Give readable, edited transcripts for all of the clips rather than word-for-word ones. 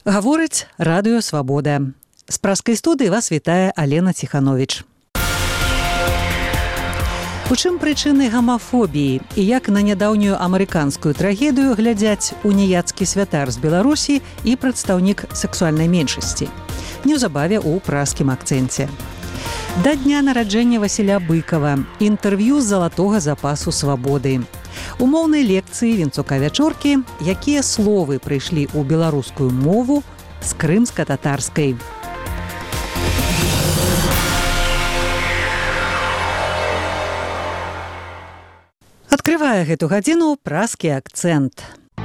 Гаворыць радыё «Свабода». З праскай студыі вас вітае Алена Ціхановіч. У чым прычыны гамафобіі і як на нядаўнюю амерыканскую трагедыю глядзяць уніяцкі святар з Беларусі і прадстаўнік сексуальнай меншасці. Неўзабаве ў праскім акцэнце. Да дня нараджэння Васіля Быкава. Інтэрв'ю з залатога запасу свабоды. У моўнай лекцыі Вінцука Вячоркі, якія словы прыйшлі ў беларускую мову з крымска-татарскай. Адкрывае гэту гадзіну праскі акцэнт.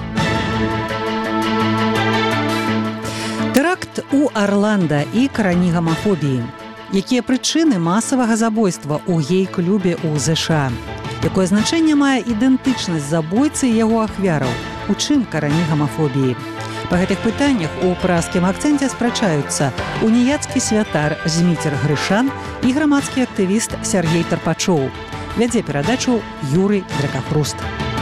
Тэракт у Арланда і карані гамафобіі. Якія прычыны масавага забойства ў гей-клубе ў ЗША? Якое значэнне мае ідэнтычнасць забойцы і яго ахвяраў? У чым карані гамафобіі? Па гэтых пытаннях у праскім акцэнце спрачаюцца уніяцкі святар Зміцер Грышан і грамадскі актывіст Сяргей Тарпачоў. Вядзе перадачу Юрый Дракафруст.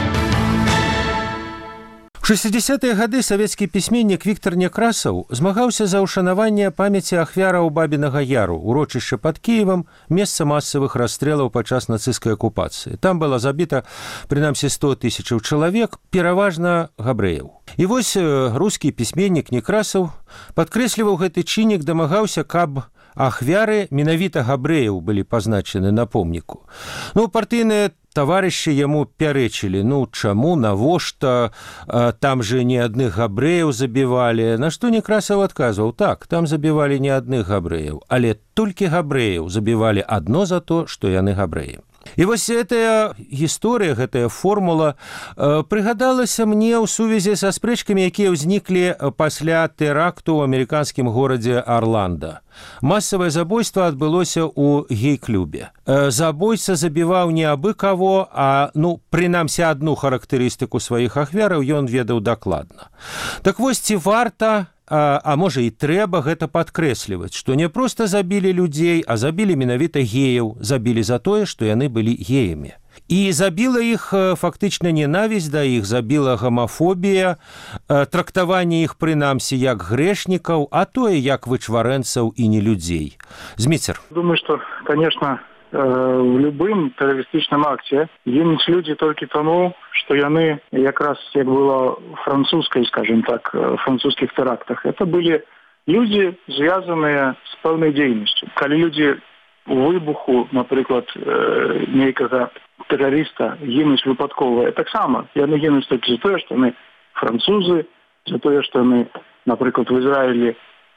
У 60-е гады савецкі пісьменнік Віктар Некрасаў змагаўся за ўшанаванне памяці ахвяраў Бабінага Яру, урочышча пад Кіевам, месца масавых расстрэлаў падчас нацысцкай акупацыі. Там было забіта, прынамсі, 100 000 чалавек, пераважна габрэяў. І вось рускі пісьменнік Некрасаў падкрэсліваў гэты чыннік, дамагаўся, каб ахвяры менавіта габрэяў былі пазначаны на помніку. Партыйныя таварышы яму пярэчылі, чаму, навошта, там же не адных габрэяў забівалі. На што Некрасаў адказваў: так, там забівалі не адных габрэяў, але толькі габрэяў забівалі адно за то, што яны габрэі. І вось гэтая гісторыя, гэтая формула прыгадалася мне ў сувязі са спрэчкамі, якія ўзніклі пасля тэракту ў амерыканскім горадзе Арланда. Масавае забойства адбылося ў гей-клубе. Забойца забіваў не абы каго, а, прынамсі, адну характарыстыку сваіх ахвяраў ён ведаў дакладна. Так вось, ці варта, а можа і трэба гэта падкрэсліваць, што не проста забілі людзей, а забілі менавіта геяў, забілі за тое, што яны былі геямі. І забіла іх фактычна ненавісць да іх, забіла гамафобія, трактаванне іх прынамсі як грэшнікаў, а тое як вычварэнцаў і не людзей. Зміцер. Думаю, что, конечно, в любым тэрарыстычным акце гінуць людзі толькі таму, што яны якраз, як было французскай, скажем так, французскіх тэрактах, это былі людзі, звязаныя з пэўнай дзейнасцю. Калі людзі у выбуху, напрыклад, нейкага тэрарыста гінуць выпадкова, таксама яны гінуць толькі за тое, што яны французы, за тое, што яны, напрыклад, в Ізраілі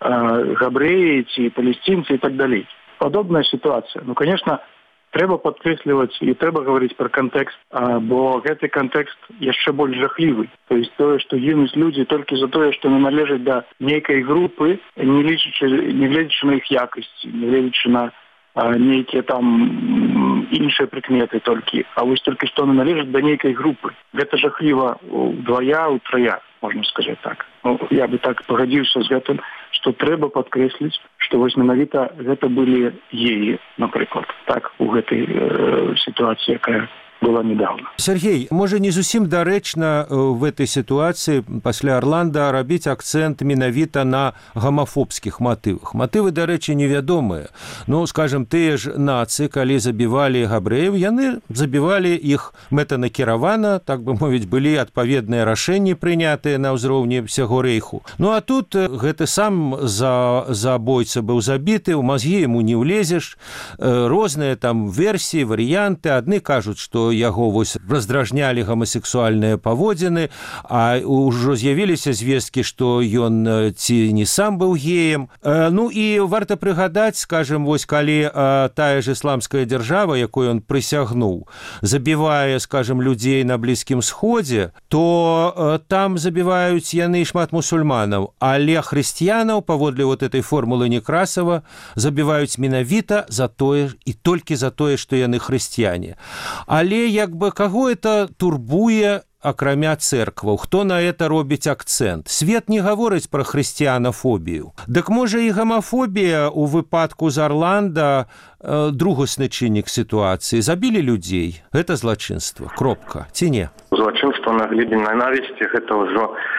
габрэі ці палесцінцы і так далей. Падобная сітуацыя. Конечно, трэба падкрэсліваць і трэба гаварыць пра кантэкст, бо гэты кантэкст яшчэ больш жахлівы. То есть тое, што гінуць людзі толькі за тое, што не належаць да нейкай групы, не гледзячы на іх якасці, не гледзячы на нейкія там іншыя прыкметы толькі, а вось толькі што не належаць да нейкай групы. Гэта жахліва ўдвая, утрая, можна сказаць так. Я бы так пагадзіўся з гэтым, што трэба падкрэсліць, што вось менавіта гэта былі геі, напрыклад, так, у гэтай сітуацыі, якая была недавно. Сергей, можа не зусім дарэчна в этой сітуацыі пасля Арланда рабіць акцэнт менавіта на гамафобскіх матывах. Матывы, дарэчы, невядомыя. Скажем, тыя ж нацыі, калі забівалі габрэяў, яны забівалі іх мэтанакіравана, так бы мовіць, былі адпаведныя рашэнні прынятыя на ўзроўні ўсяго рэйху. А тут гэты сам забойца быў забіты, у мазгі яму не ўлезеш, розныя там версіі, варыянты. Адны кажуць, што яго вось раздражнялі гамасексуальныя паводзіны, а ўжо з'явіліся звесткі, што ён ці не сам быў геем. І варта прыгадаць, скажем, вось калі тая ж ісламская дзяржава, якой ён прысягнуў, забівае, скажем, людзей на Блізкім Сходзе, то там забіваюць яны шмат мусульманаў, але хрысціянаў, паводле вот этой формулы Некрасава, забіваюць менавіта за тое і толькі за тое, што яны хрысціяне. Але каго это турбуе, акрамя цэркваў? Хто на это робіць акцэнт? Свет не гаворыць пра хрысціянафобію. Дык можа і гамафобія ў выпадку з Арланда другасны чыннік сітуацыі. Забілі людзей. Гэта злачынства. Кропка. Ці не? Злачынства на глебе ненавісці, гэта ўжо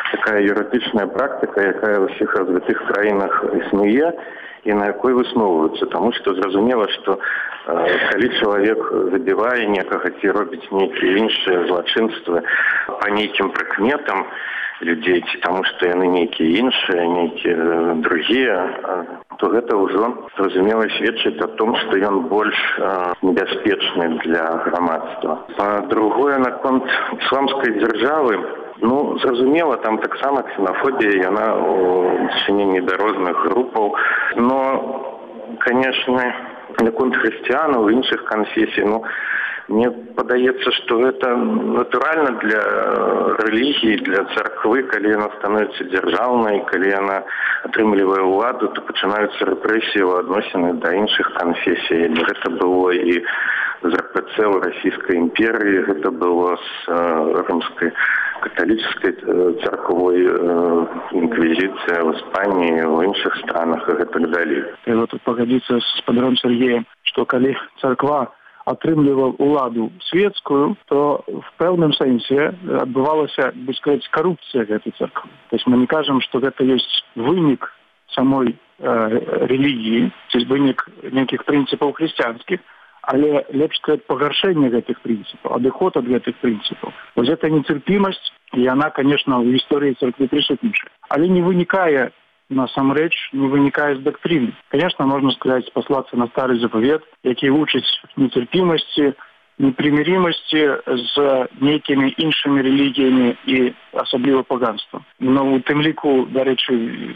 такая юрыдычная практыка, якая ў ўсіх развітых краінах існуе і на якой высноўваюцца. Таму што зразумела, што калі чалавек забівае некага ці робіць нейкія іншыя злачынствы па нейкім прыкметам людзей, ці таму што яны нейкія іншыя, нейкія другія, то гэта ўжо зразумела сведчыць о том, што ён больш небяспечны для грамадства. Па-другое, наконт ісламскай дзяржавы, зразумела, там таксама ксенафобія, яна ў дачыненні да розных групаў. Но, канешне, наконт хрысціянаў, іншых канфесій, мне падаецца, што гэта натуральна для рэлігіі, для царквы, калі яна становіцца дзяржаўнай, калі яна атрымлівае ўладу, то пачынаюцца рэпрэсіі ў адносіны да іншых канфесій. Гэта было і з РПЦ ў расійскай імперыі, гэта было з рымскай каталіцкай царквой, інквізіцыя ў Іспаніі, ў іншых странах і гэтак далей. Трэба тут пагадзіцца з спадаром Сергеем, што калі царква атрымлівала ўладу светскую, то в пэўным сэнсе адбывалася, бы сказаць, карупцыя гэтай царквы. То есть мы не кажам, што гэта ёсць вынік самой рэлігіі, ці вынік нейкіх прынцыпаў хрысціянскіх, але лепш сказаць пагаршэнне гэтых прынцыпаў, адыход ад гэтых прынцыпаў. Вось гэта нецярпімасць, і яна, конечно, ў гісторыі царквы прысутнічае. Але не вынікае насамрэч, не вынікае з дактрыны. Конечно, можна сказаць, паслацца на стары запавет, які вучыць нецярпімасці, непрымірімасці з нейкімі іншымі рэлігіямі і асабліва паганствам. Но у тым ліку, дарэчы,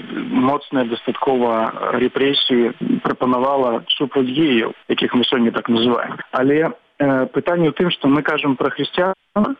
моцная дастаткова рэпрэсіі прапанавала супраць геяў, якіх мы сёння так называем. Але пытанне ў тым, што мы кажам пра хрысціян,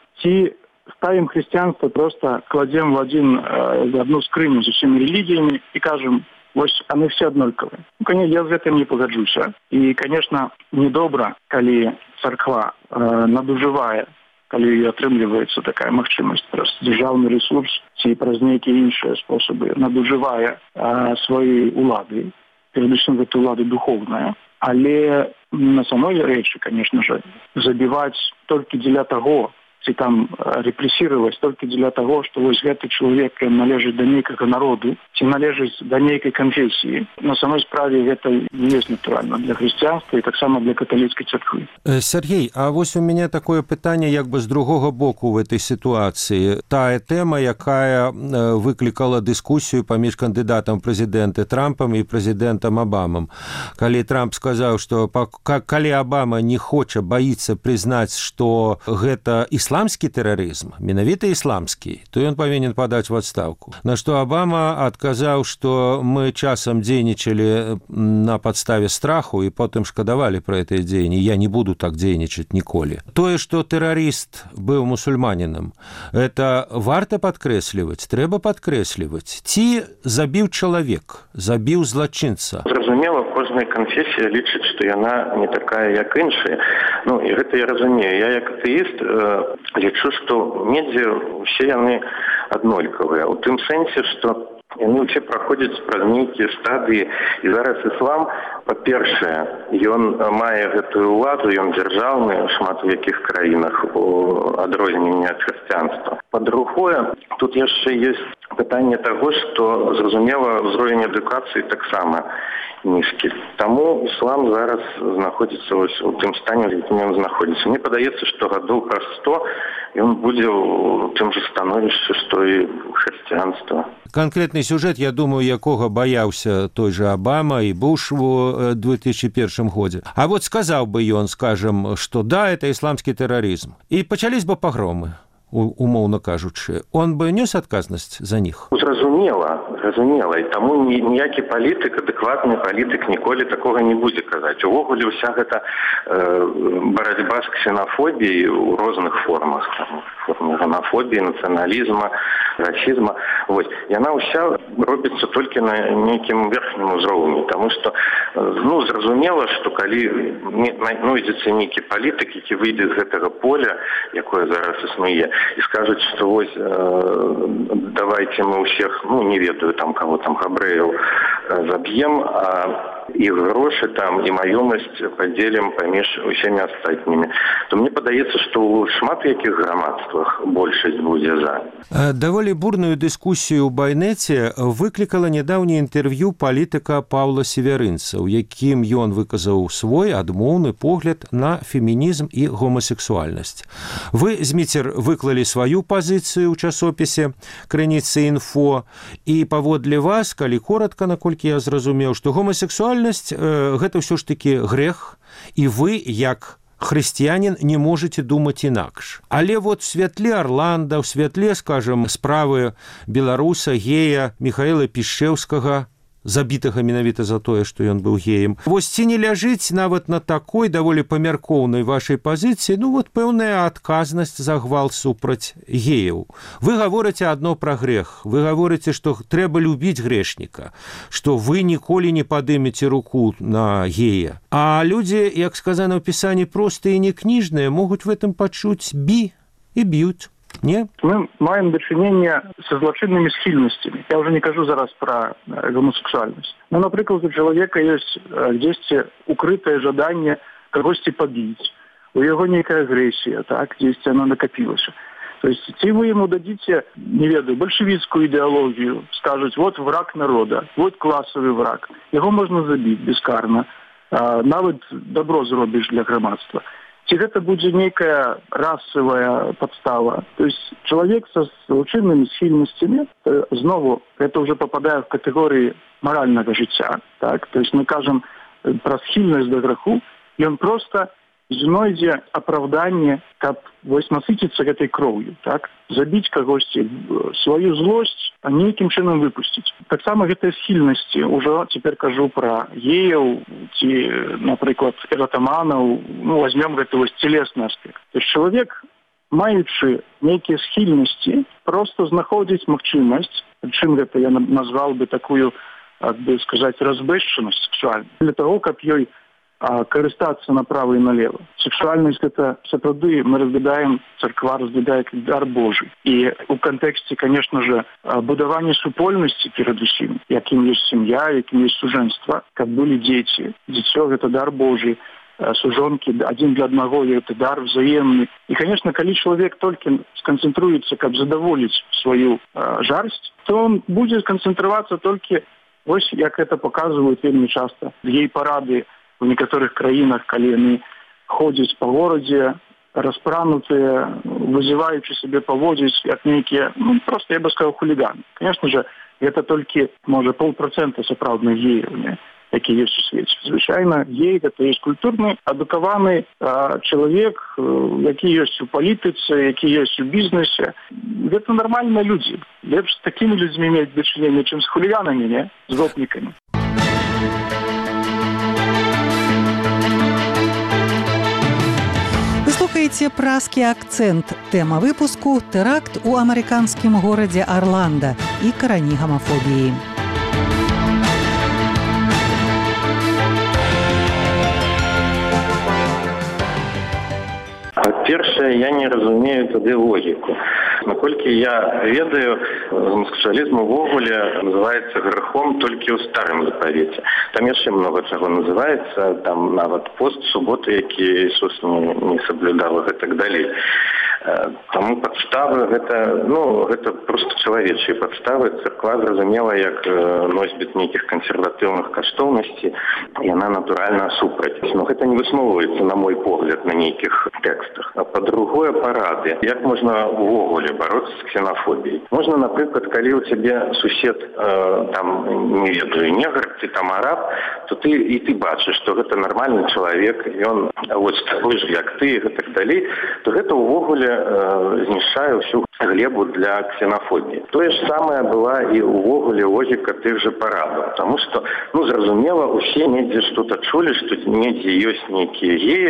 ці ставім хрысціянства, просто кладзем в одну скрыню з усімі рэлігіямі і кажам, вось яны все аднолькавыя. Конечно, я з гэтым не пагаджуся. І, конечно, недобра, калі царква надужывае, калі атрымліваецца такая магчымасць праз дзяржаўны рэсурс ці праз нейкія іншыя спосабы надужывае сваёй улады, перадусім гэта ўлада духовная. Але на самой рэчы, конечно же, забіваць толькі дзеля таго, ці там рэпрэсіраваць толькі дзеля таго, што вось гэты чалавек належыць да нейкага народу, ці належыць да нейкай канфесіі. На самой справе гэта не ёсць натуральна для хрысціянства і таксама для каталіцкай царквы. Сергей, а вось у мяне такое пытанне як бы з другога боку в этой сітуацыі. Тая тэма, якая выклікала дыскусію паміж кандыдатам прэзідэнта Трампам і прэзідэнтам Абамам. Калі Трамп сказаў, што калі Абама не хоча, баіцца прызнаць, што гэта ісламскі тэрарызм, менавіта ісламскі, то ён павінен падаць в адстаўку. На што Абама адказаў, што мы часам дзейнічалі на падставе страху і потым шкадавалі пра гэтыя дзеянні. Я не буду так дзейнічаць ніколі. Тое, што тэрарыст быў мусульманінам, это варта падкрэсліваць, трэба падкрэсліваць. Ці забіў чалавек, забіў злачынца? Зразумела, кожная канфесія лічыць, што яна не такая, як іншая. І гэта я разумею. Я як атэіст лічу, што недзе ўсе яны аднолькавыя. У тым сэнсе, што яны ўсе праходзяць праз нейкія стадыі. І зараз іслам, па-першае, ён мае гэтую ўладу, ён дзяржаўны, шмат у якіх краінах, у адрозненні ад хрысціянства. Па-другое, тут яшчэ ёсць пытанне таго, што, зразумела, ўзровень адукацыі таксама нізкі. Таму іслам зараз знаходзіцца у тым стане, в якім ён знаходзіцца. Мне падаецца, што гадоў праз 100 ён будзе ў тым жа становішчы, што і хрысціянства. Конкретный сюжет, я думаю, якога баяўся той же Обама и Буш в 2001 годзе. А вот сказаў бы ён, скажем, что да, это исламский терроризм. И пачались бы погромы, умоўно кажучы. Он бы нёс адказнасць за них? Зразумела. І таму ніякі палітык, адэкватны палітык ніколі такога не будзе казаць. Увогуле ўся гэта барацьба з ксенафобіяй у розных формах. Формы гомафобіі, нацыяналізма, расізма. Яна ўся робіцца толькі на нейкім верхнім узроўні. Таму што, зразумела, што калі знойдзецца нейкі палітык, які выйдзе з гэтага поля, якое зараз існуе, і скажуць, што вось давайте мы ўсіх, не ведаю там кого там, габрэяў, заб'ем, а іх грошы там і маёмасць падзелім паміж усімі астатнімі, то мне падаецца, што ў шмат якіх грамадствах большасць будзе за. Даволі бурную дыскусію ў байнеце выклікала нядаўняе інтэрв'ю палітыка Паўла Северынца, у якім ён выказаў свой адмоўны погляд на фемінізм і гомасексуальнасць. Вы, Зміцер, выклалі сваю пазіцыю ў часопісе «Крыніцы інфо», і паводле вас, калі коротка, наколькі я зразумеў, што гомасексуальнасць гэта ўсё ж такі грэх, і вы, як хрысціянін, не можете думаць інакш. Але вот в святле Арланда, в святле, скажем, справы беларуса, гея Міхаіла Пішчэўскага, забітага менавіта за тое, што ён быў геем. Вось ці не ляжыць нават на такой даволі памяркоўнай вашай пазіцыі, пэўная адказнасць за гвалт супраць геяў. Вы гаворыце адно пра грэх. Вы гаворыце, што трэба любіць грэшніка, што вы ніколі не падымеце руку на гея. А людзі, як сказана ў пісанні, простыя і не кніжныя, могуць в этом пачуць і б'юць. Не? Мы маем дачыненне са злачыннымі схільнасцямі. Я ўжо не кажу зараз пра гомасексуальнасць. Напрыклад, у чалавека ёсць дзесьці укрытае жаданне кагосьці пабіць. У яго нейкая агрэсія, так, дзесьці яна накапілася. То есть, ці вы яму дадзіце, не ведаю, бальшавіцкую ідэалогію, скажуць, вот враг народа, вот класавы враг. Яго можна забіць бескарна. Нават добро зробіш для грамадства. Ці гэта будзе нейкая расавая падстава. То есть чалавек са злачыннымі схільнасцямі, знову, гэта ўжо пападае в катэгорыі маральнага жыцця. Так? То есть мы кажам пра схільнасць да граху, ён проста знойдзе апраўданне, каб вось насыціцца гэтай кроўю, так? Забіць кагосьці, сваю злосць нейкім чынам выпусціць. Таксама гэтыя схільнасці, ўжо цяпер кажу пра геяў ці, напрыклад, эратаманаў, возьмем гэты вось целесны аспект. То есть чалавек, маючы нейкія схільнасці, проста знаходзіць магчымасць, чым гэта я назваў бы такую, бы сказаць, разбэшчанасць сексуальную, для того, каб ёй карыстацца направо і налево. Сексуальнасць гэта сапраўды мы разглядаем, царква разглядае як дар Божий. І у кантэксце, конечно же, будавання супольнасці перадусім, якім ёсць сям'я, якім ёсць сужэнства, каб былі дзеці. Дзіцё гэта дар Божий, сужонкі адзін для аднаго гэта дар взаемны. І, конечно, калі чалавек толькі сканцэнтруецца, каб задаволіць сваю жарсць, то он будзе сканцэнтравацца толькі, вось як это паказваюць вельмі часта, гей-парады в некаторых краінах, калі яны ходзяць па горадзе, распранутыя, вызываючы сябе паводзіць, як нейкія, просто, я бы сказал, хуліганы. Конечно же, гэта толькі, можа, 0,5% сапраўдных геяў, які ёсць у свеце. Звычайна, гей, гэта ёсць культурны, адукаваны чалавек, які ёсць у палітыцы, які ёсць у бізнесе. Гэта нармальныя людзі. Лепш з такімі людзьмі мець дачыненне, чым з хуліганамі, не? З гопнікамі. Слухаеце празкі акцэнт. Тэма выпуску – тэракт у амерыканскім горадзе Арланда і карані гамафобіі. Па-першае, я не разумею тады логіку. Наколькі я ведаю, гомасексуалізм увогуле называецца грэхом толькі ў старым запавеце. Там яшчэ многа чаго называецца, там нават пост суботы, які Ісус не соблюдаў і так далей. Таму падставы гэта проста чалавечыя падставы. Царква зразумела, як носьбіт нейкіх кансерватыўных каштоўнасцей, яна натуральна супраць. Но гэта не высмоўваецца, на мой погляд, на нейкіх тэкстах. А па-другое, парады. Як можна увогуле бароцца з ксенафобіяй? Можна, напрыклад, калі ў цябе сусед там, не ведаю, негр, ці там араб, то ты бачыш, што гэта нармальны чалавек, ён вось такой ж, як ты, і так далей, то гэта увогуле знішчае ўсю глебу для ксенафобіі. Тое ж самае была і ўвогуле логіка тых жа парадаў. Таму што, зразумела, усе недзе што-то чулі, што недзе ёсць нейкія геі, што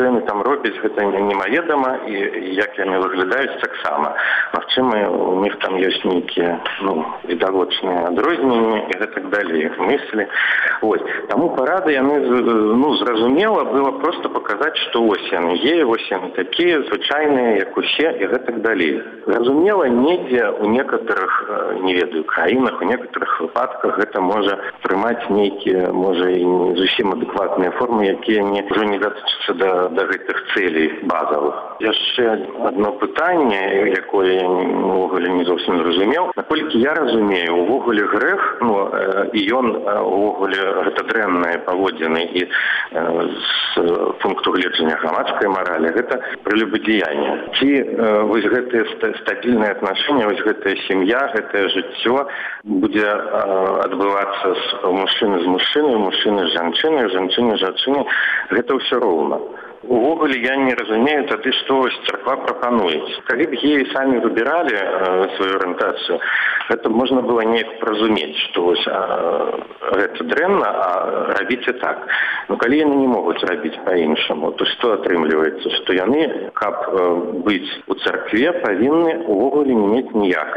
што яны там робяць, гэта немаведама, і як яны выглядаюць таксама. Магчыма, у них там ёсць нейкія відавочныя адрозненні і гэтак далей, мыслі. Таму парады яны, зразумела, было просто паказаць, што вось яны геі, вось яны такія, звычайныя, як усе, і гэтак далей. Зразумела, недзе у некаторых, не ведаю, краінах, у некаторых выпадках гэта можа прымаць нейкія, можа, і не зусім адэкватныя формы, якія ўжо не датычацца да гэтых цэлей базавых. Яшчэ одно пытанне, якое я ўвогуле не зовсім зразумеў. Наколькі я разумею, увогуле грэх, і ён увогуле гэта дрэннае паводзіны і з пункту гледжання грамадскай маралі, гэта прелюбодеянне. Ці вось гэтыя стабільныя аднашэнні, вось гэтая сям'я, гэтае жыццё будзе адбывацца з мужчыны з мужчынай, мужчыны з жанчынай, жанчыны з жанчынай, гэта ўсё роўна. Увогуле я не разумею тады, што царква прапануецца. Калі б геі самі выбіралі сваю арыентацыю, гэта можна было неяк разумець, што гэта дрэнна, а рабіце так. Калі яны не могуць рабіць па-іншаму, то што атрымліваецца? Што яны, каб быць у царкве, павінны увогуле не мець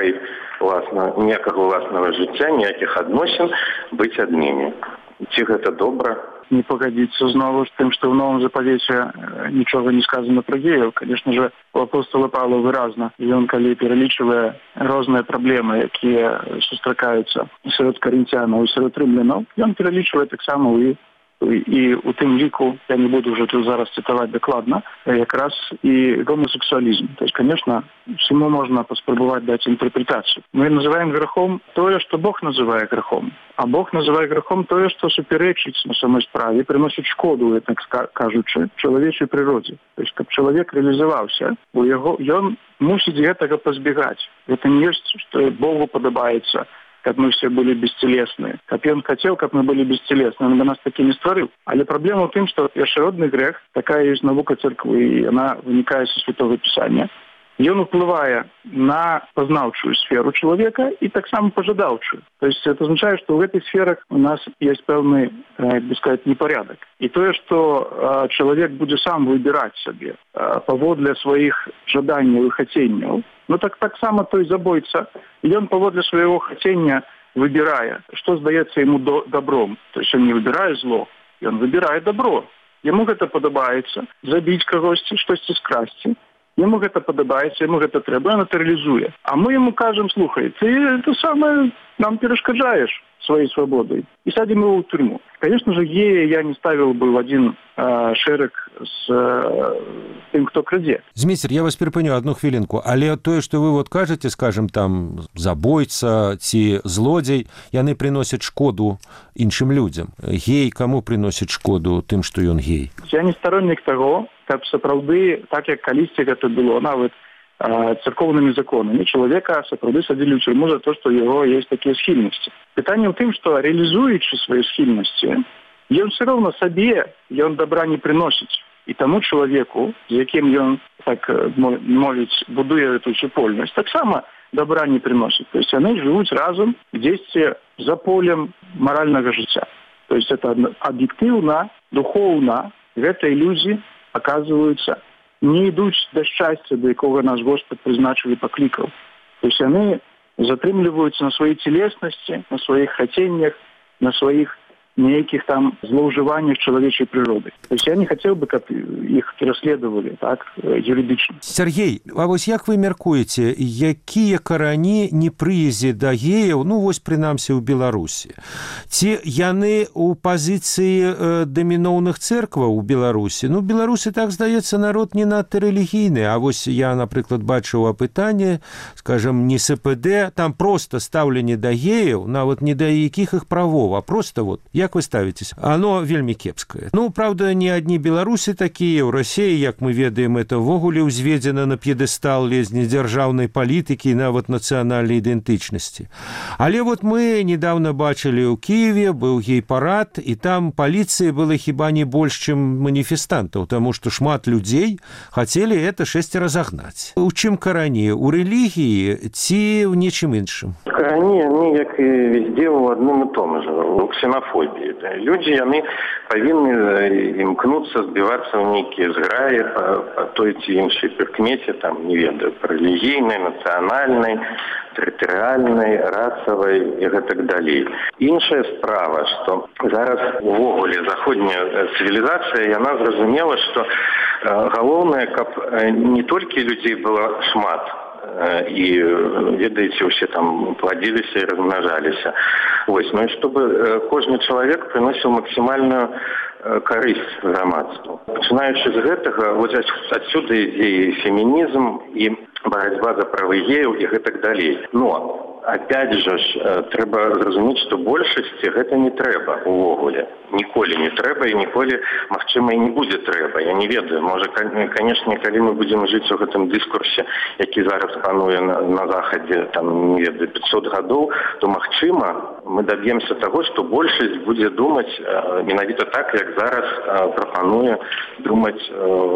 ніякага ўласнага жыцця, ніякіх адносін быць аднымі. Ці гэта добра? Не погодиться снова с тем, что в Новом Заповете ничего не сказано про геев. Конечно же, у апостола Павла выразно. И он, коли перелічивая разные проблемы, которые сустракаются среди коринтянов и среди римлянов, и он перелічивает так само и у тым ліку, я не буду уже тут зараз цитовать докладно, как раз и гомосексуализм. То есть, конечно, всему можно поспробовать дать интерпретацию. Мы называем грехом то, что Бог называет грехом. А Бог называет грехом то, что суперечить на самой справе, приносит шкоду, так кажучи, человечей природе. То есть, как человек реализовался, он мусит этого позбегать. Это не есть, что Богу подобается, как мы все были бестелесны. Как он хотел, как мы были бестелесны. Он бы нас такими створил. Але проблема в том, что першородный грех, такая есть наука церкви, и она вынікает со Святого Писания. И он уплывая на познавчую сферу человека и так само пожадавчую. То есть это означает, что в этих сферах у нас есть певный, так сказать, непорядок. И то, что человек будет сам выбирать себе поводле своих жаданий и хотений, так само то и забоится. И он поводле своего хотения, выбирая, что сдается ему добром. То есть он не выбирает зло, и он выбирает добро. Ему это подобается, забить когось, что-то скрасти. Ему это подобається, йому це треба, він це реалізує. А ми йому кажемо, слухай, ти те саме нам перешкоджаєш своей свободой. И садим его в тюрьму. Конечно же, я не ставил бы в один шерек с тем, кто краде. Змейстер, я вас перепыню одну хвилинку. Але тое, что вы вот кажете, скажем, там, забойца ці злодзей, яны приносят шкоду іншым людям. Гей кому приносит шкоду? Тым, что ён гей. Я не сторонник того, каб сапраўды, так як калісьці гэта было, нават церковными законами, человека сапраўды садили в тюрьму за то, что у него есть такие схильности. Питание в том, что реализуючи свои схильности, он все равно себе, он добра не приносит. И тому человеку, з яким он, так мовить, будує эту супольность, так само добра не приносит. То есть они живут разом вместе за полем морального життя. То есть это объективно, духовно, в этой иллюзии оказываются не йдуть до щастя, до якого наш Господь призначив і покликав. Тобто вони затримлюються на своїй тілесності, на своїх хотіннях, на своїх ніяких там злоуживаннях чоловічої природи. Тобто я не хотів би, щоб їх переслідували так, юридично. Сергей, а вось як ви мяркуєте, якія карані непрыязі да геяў, вось прынамсі ў Беларусі? Ці яны у пазіцыі даміноўных цэркваў у Беларусі? Беларусі, так здаецца, народ не надта рэлігійны, а вось я, напрыклад, бачыў апытанне, скажем, не СПД, там проста стаўленне да геяў, нават не да якіх іх правоў, а проста вот, як вы ставитесь? Оно вельмі кепскае. Правда, не одни беларусы такие. У России, як мы ведаем, это ввогуле узведено на пьедестал лезні дзяржаўнай палітыкі і нават нацыянальнай ідэнтычнасці. Але вот мы недавно бачылі ў Киеве, был гей-парад, и там полиции было хіба не больш, чым маніфестантаў, тому что шмат людей хотели это 6 разогнать. У чым карані? У рэлігіі ці ў нечым іншым? Карані, они, як и везде, в одном и том же, у ксенофобии. Людзі, яны павінны імкнуцца збівацца ў нейкія зграі па той ці іншай прыкмеце, там, не ведаю, рэлігійнай, нацыянальнай, тэрытарыяльнай, расавай і гэтак далей. Іншая справа, што зараз увогуле заходняя цывілізацыя, яна зразумела, што галоўнае, каб не толькі людзей было шмат, і, ведаеце, усе там пладзіліся і размнажаліся. Вось, ну і чтобы кожны чалавек прыносіў максімальную карысць грамадству. Пачынаючы з гэтага, вось адсюда ідзе і фемінізм, і барацьба за правы геяў і гэтак далей. Но опять же, трэба зразумець, што большасці гэта не трэба увогуле. Ніколі не трэба і ніколі, магчыма, і не будзе трэба. Я не ведаю. Можа, канешне, калі мы будзем жыць у гэтым дыскурсе, які зараз пануе на Захадзе, там, не ведаю, 500 гадоў, то, магчыма, мы доб'емся таго, што большасць будзе думаць менавіта так, як зараз прапануе думаць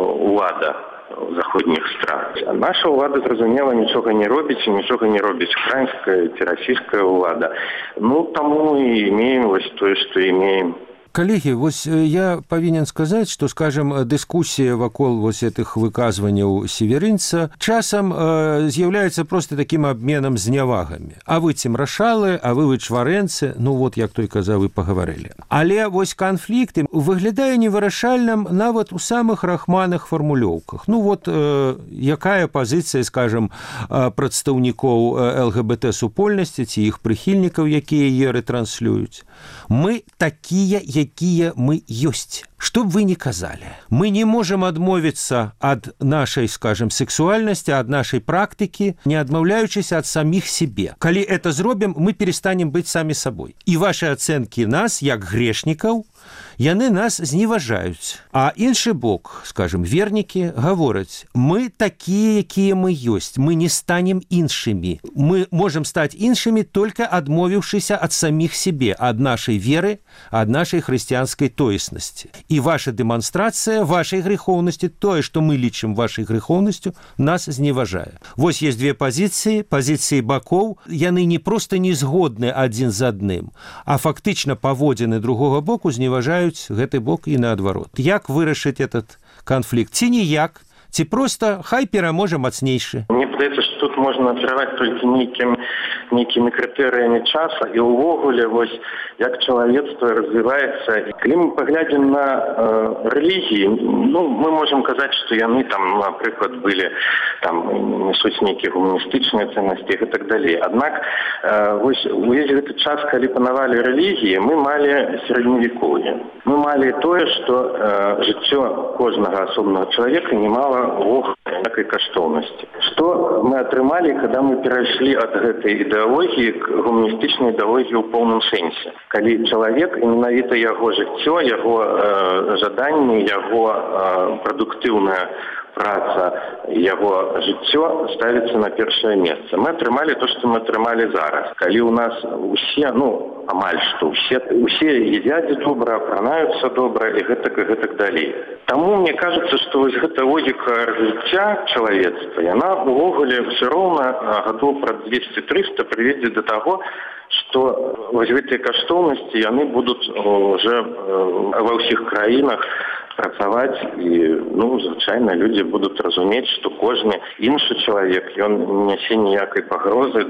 улада заходніх стран. Наша ўлада, зразумела, нічога не робіць, і нічога не робіць украінская ці расійская ўлада. Ну, таму і имеем вось тое, што имеем. Коллеги, вось я павінен сказаць, што, скажем, дыскусія вакол вось гэтых выказванняў северынца часам з'яўляецца проста такім абменам знявагамі. А вы цемрашалы, а вы чварэнцы, ну вот, як той казаў, вы пагаварылі. Але вось канфлікт выглядае невырашальным нават у самых рахманых фармулёўках. Ну вот, якая пазіцыя, скажем, прадстаўнікоў ЛГБТ-супольнасці ці іх прыхільнікаў, якія яе ретранслююць. Мы такія, якія мы ёсць. Што б вы не казалі, мы не можам адмовіцца ад нашай, скажем, сексуальнасці, ад нашай практыкі, не адмаўляючыся ад саміх себе. Калі это зробім, мы перестанем быць самі сабой. І ваши ацэнкі нас, як грешнікаў, яны нас зневажаюць. А іншы бок, скажем, вернікі, гавораць, мы такія, якія мы ёсць, мы не станем іншымі. Мы можем стаць іншымі, только адмовіўшыся ад саміх себе, ад нашай веры, ад нашай хрысціянскай тоеснасці. І ваша дэманстрацыя вашай грэхоўнасці, тое, што мы лічым вашай грэхоўнасцю, нас зневажае. Вось есть две пазіцыі бакоў, яны не проста не згодны адзін з адным, а фактычна паводзіны другога боку зневажаюць гэты бок і наадварот. Як вырашыць этот канфлікт? Ці ніяк, ці проста хай пераможа мацнейшы? Мне падаецца, што тут можна накіраваць толькі нейкімі крытэрыямі часа, і ўвогуле, вось, як чалавецтва развіваецца. Калі мы паглядзім на рэлігіі, ну, мы можам казаць, што яны там, напрыклад, былі, там, несуць нейкія гуманістычныя ценнасці і так далей. Аднак, вось, увесь гэты час, калі панавалі рэлігіі, мы малі сярэдневекоўе. Мы малі тое, што жыццё кожнага асобнага чалавека не мала ніякай каштоўнасці. Што мы атрымалі, калі мы перайшлі ад гэтай ідэалогіі к гуманістычнай ідэалогіі ў поўным сэнсе. Калі чалавек, і менавіта яго жыццё, яго жаданні, яго прадуктыўная праца, яго жыццё ставіцца на першае месца. Мы атрымалі то, што мы атрымалі зараз. Калі ў нас усе, ну, амаль што усе едзяць добра, апранаюцца добра і гэтак далей. Таму мне кажется, што вось гэта логіка развіцця чалавецтва, яна ўвогуле ўсё роўна гадоў праз 200-300 прыведзе да таго, што вось гэтыя каштоўнасці яны будуць уже ва ўсіх краінах працаваць, і, ну, звычайна, людзі будуць разумець, што кожны іншы чалавек, ён не нясе ніякай пагрозы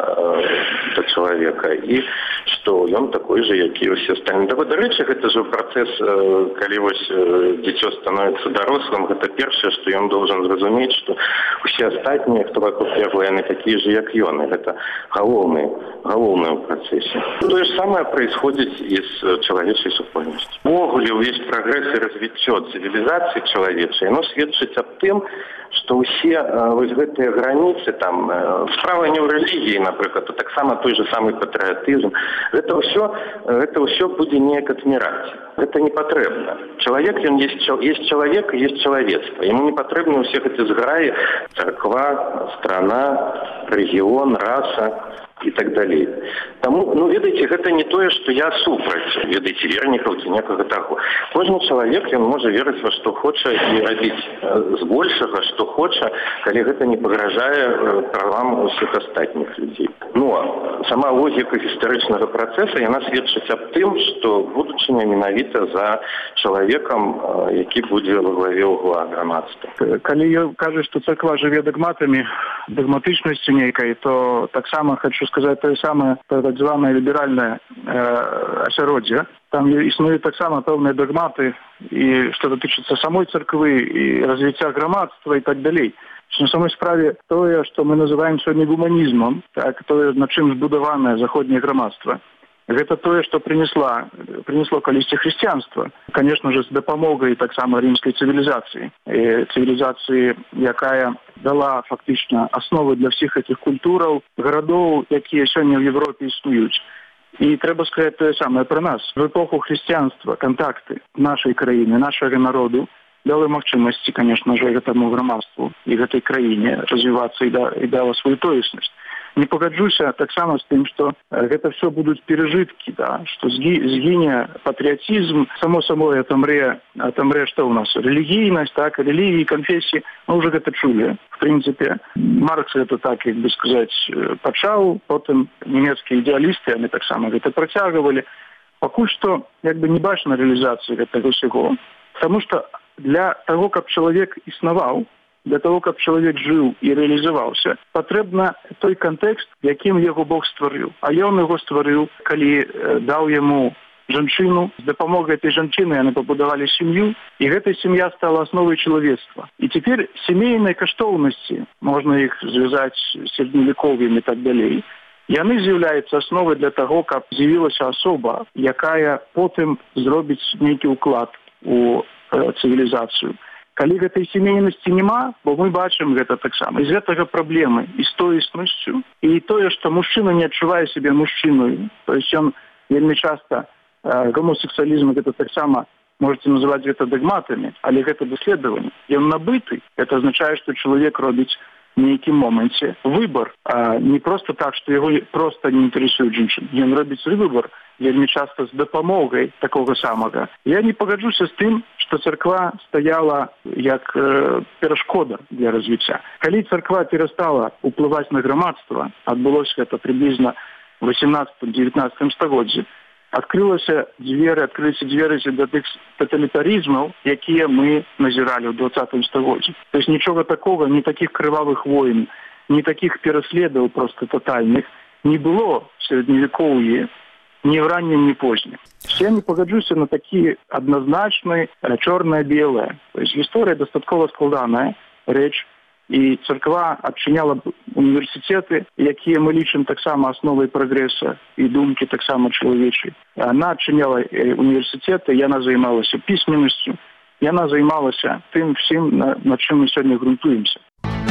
да чалавека, і што ён такой же, як і ўсе астатнія. Дарэчы, гэта ж працэс, калі вось дзіцё становіцца дарослым, гэта першае, што ён должен зразумець, што усе астатнія, хто вакол яго, яны такія же, як ён, і гэта галоўнае ў працэсе. Тое ж самае происходзіць і з чалавечай супольнасцю. Увогуле, увесь прагрэс і развіццё цывілізацыі чалавечай, яно сведчыць аб тым, што ўсе вось гэтыя граніцы, там, справа не ў рэлігіі, напрыклад, а таксама той же самы патрыятызм, гэта ўсё будзе неяк адміраць. Гэта не патрэбна. Чалавек, ён есть чалавек і есть чалавецтва. Яму не патрэбны ўсе гэты зграі, царква, страна, рэгіён, раса. і так далей. Таму, ведаеце, гэта не тое, што я супраць, ведаеце, вернікаў ці некага таго. Кожны чалавек, ён можа верыць во што хоча і рабіць збольшага, што хоча, калі гэта не пагражае правам усіх астатніх людзей. Но сама логіка гістарычнага працэса, яна сведчыць аб тым, што будучыня менавіта за чалавекам, які будзе во главе угла грамадства. Калі кажа, што царква жыве дагматамі, дагматычнасцю нейкай, то таксама хочу сказаць тое самае, так званае ліберальнае асяроддзе. Там існуюць таксама пэўныя дагматы, і што датычыцца самой царквы, і развіцця грамадства і так далей. На самой справе тое, што мы называем сёння гуманізмам, так, тое, на чым збудаванае заходняе грамадства, гэта тое, што прынесло калісьці хрысціянства. Конечно же, з дапамогай таксама рымскай цывілізацыі. Цывілізацыі, якая дала фактычна асновы для ўсіх гэтых культураў, гарадоў, якія сёння ў Европе існуюць. І трэба сказаць тое самае пра нас. В эпоху хрысціянства кантакты нашай краіны, нашага народу дали магчымасці, конечно же, гэтаму грамадству і гэтай краіне развівацца і дала сваю тоеснасць. Не пагаджуся таксама з тым, што гэта все будуць перажыткі, да, што згіне патрыятызм, само собой атамрэ што ў нас? Рэлігійнасць, так, рэлігіі, канфесіі, мы ўжо гэта чулі. В прынцыпе, Маркс гэта так, як бы сказаць, пачаў, потым нямецкія ідэалісты, яны таксама гэта працягвалі. Пакуль што, як бы, не бачна рэалізацыі гэтага ўсяго. Таму што для таго, каб чалавек існаваў, для того, каб чалавек жыў і рэалізаваўся, патрэбна той кантэкст, якім яго Бог стварыў. А ён яго стварыў, калі даў яму жанчыну, з дапамогай этой жанчыны яны пабудавалі сям'ю, і гэтая сям'я стала асновай чалавецтва. І цяпер сямейныя каштоўнасці, можна іх звязаць з сярэдневяковым і так далей, яны з'яўляюцца асновай для таго, каб з'явілася асоба, якая потым зробіць нейкі ўклад у цывілізацыю. Калі гэтай сямейнасці няма, бо мы бачым гэта таксама. З гэтага праблемы і з тоеснасцю, і тое, што мужчына не адчувае сябе мужчыною. То есть ён вельмі часта гомосексуалізм гэта таксама можете называць гэта дагматамі, але гэта даследаванне. Ён набыты, это азначае, што чалавек робіць в нейкім моменце выбор, а не просто так, што яго просто не інтарэсуюць жанчыны. Ён робіць выбор вельмі часта з дапамогай такога самага. Я не пагаджуся з тым, што царква стаяла як перашкода для развіцця. Калі царква перастала ўплываць на грамадства, адбылося гэта прыблізна в 18-19 стагоддзі, адкрыліся дзверы да тых тоталітарызмаў, якія мы назіралі ў 20 стагоддзі. То есть нічога такога, ні такіх крывавых войн, ні такіх пераследаў просто тотальных не было в сярэдневяков'і, ні в раннім, ні позднім. Я не пагаджуся на такі адназначны чорна-белае. То есть гісторыя дастаткова складаная рэч, і царква адчыняла універсітэты, якія мы лічым таксама асновай прагрэса і думкі таксама чалавечай. Яна адчыняла універсітэты, яна займалася пісьменнасцю, яна займалася тым всім, на чым мы сёння грунтуемся.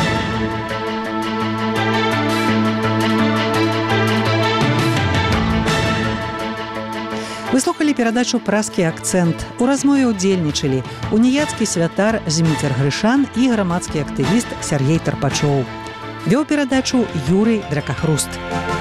Вы слухали перадачу «Праскі акцэнт». У размове ўдзельнічалі уніяцкі святар Зміцер Грышан і грамадскі актывіст Сяргей Тарпачоў. Вёў перадачу Юрый Дракахруст.